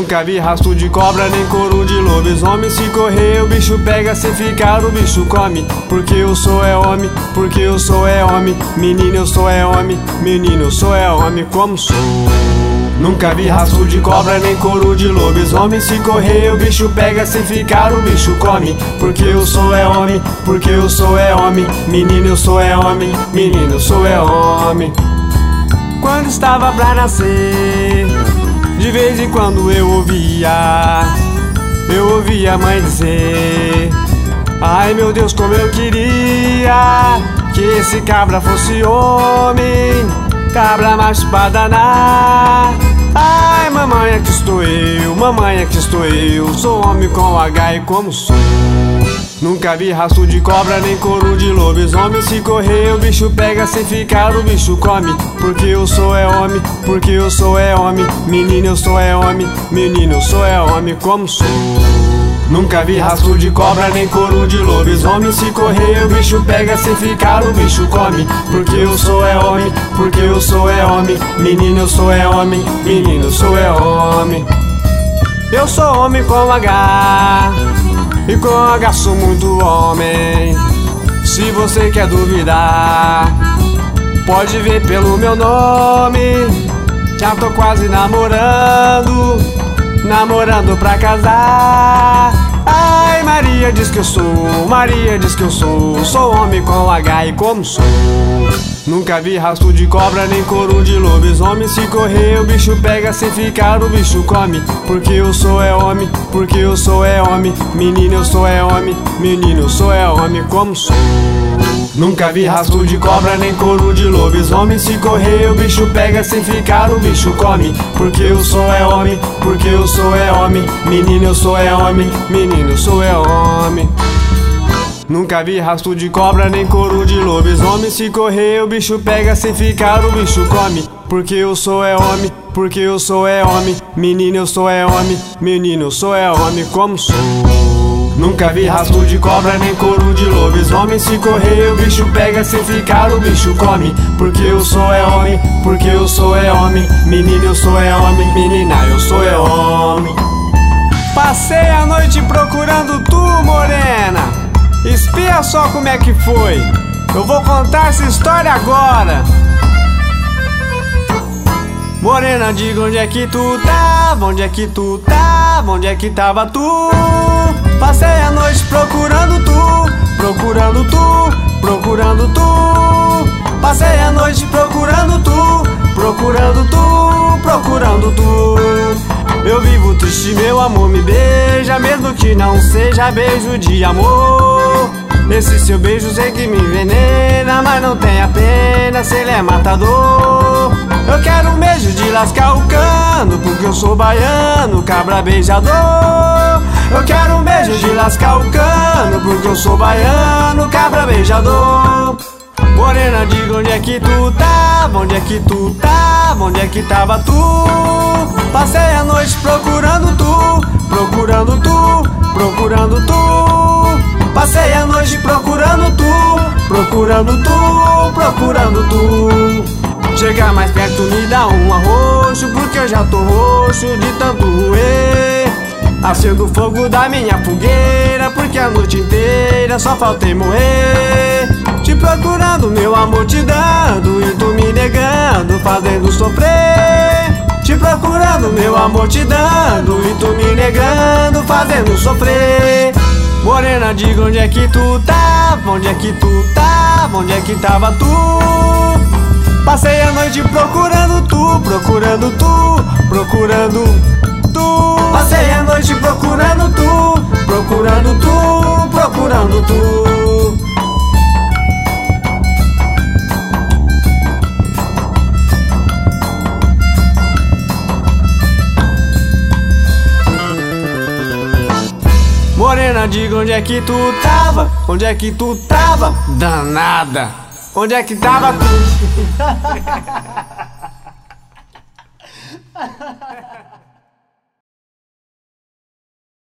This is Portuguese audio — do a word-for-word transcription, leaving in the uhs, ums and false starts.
Nunca vi rastro de cobra, nem couro de lobisomem. Se correr o bicho pega, se ficar o bicho come. Porque eu sou é homem, porque eu sou é homem. Menino eu sou é homem, menino eu sou é homem como sou. Nunca vi rastro de cobra, nem couro de lobisomem. Se correr o bicho pega, se ficar o bicho come. Porque eu sou é homem, porque eu sou é homem. Menino eu sou é homem, menino eu sou é homem. Quando estava pra nascer, de vez em quando eu ouvia, eu ouvia a mãe dizer: ai meu Deus, como eu queria que esse cabra fosse homem, cabra macho pra danar. Ai mamãe, aqui estou eu, mamãe, aqui estou eu, sou homem com H e como sou. Nunca vi rastro de cobra, nem couro de lobisomem. Se correr o bicho pega, se ficar o bicho come. Porque eu sou é homem, porque eu sou é homem. Menino eu sou é homem, menino eu sou é homem como sou. Nunca vi rastro de cobra, nem couro de lobisomem. Se correr o bicho pega, se ficar o bicho come. Porque eu sou é homem, porque eu sou é homem. Menino eu sou é homem, menino eu sou é homem. Eu sou homem com H, e com H sou muito homem. Se você quer duvidar, pode ver pelo meu nome. Já tô quase namorando, namorando pra casar. Ai Maria diz que eu sou, Maria diz que eu sou, sou homem com H e como sou. Nunca vi rastro de cobra, nem couro de lobisomem. Se correr o bicho pega, se ficar o bicho come. Porque eu sou é homem, porque eu sou é homem. Menino eu sou é homem, menino eu sou é homem como sou. Nunca vi rastro de cobra, nem couro de lobisomem. Se correr o bicho pega, se ficar o bicho come. Porque eu sou é homem, porque eu sou é homem. Menino eu sou é homem, menino eu sou é homem. Nunca vi rastro de cobra, nem couro de lobisomem. Se correr o bicho pega, se ficar o bicho come. Porque eu sou é homem, porque eu sou é homem. Menino eu sou é homem, menino eu sou é homem como sou. Nunca vi rastro de cobra, nem couro de lobisomem. Se correr o bicho pega, se ficar o bicho come. Porque eu sou é homem, porque eu sou é homem. Menino eu sou é homem, menina eu sou é homem. Passei a noite procurando tu, morena. Espia só como é que foi. Eu vou contar essa história agora. Morena, diga onde é que tu tava, onde é que tu tava, onde é que tava tu? Passei a noite procurando tu, procurando tu, procurando tu. Passei a noite procurando tu, procurando tu, procurando tu. Eu vivo triste, meu amor, me beija, mesmo que não seja beijo de amor. Esse seu beijo sei que me envenena, mas não tenha pena se ele é matador. Eu quero um beijo de lascar o cano, porque eu sou baiano, cabra beijador. Eu quero um beijo de lascar o cano, porque eu sou baiano, cabra beijador. Morena, diga onde é que tu tava, onde é que tu tava, onde é que tava tu? Passei a noite procurando tu, procurando tu, procurando tu. Passei a noite procurando tu, procurando tu, procurando tu. Chega mais perto, me dá um arroxo, porque eu já tô roxo de tanto roer. Acendo o fogo da minha fogueira, porque a noite inteira só faltei morrer. Te procurando, meu amor, te dando, e tu me negando, fazendo sofrer. Te procurando, meu amor, te dando, e tu me negando, fazendo sofrer. Morena, diga onde é que tu tava, onde é que tu tava, onde é que tava tu? Passei a noite procurando tu, procurando tu, procurando tu. Passei a noite procurando tu, procurando tu, procurando tu. Morena, diga onde é que tu tava, onde é que tu tava, danada, onde é que tava tu?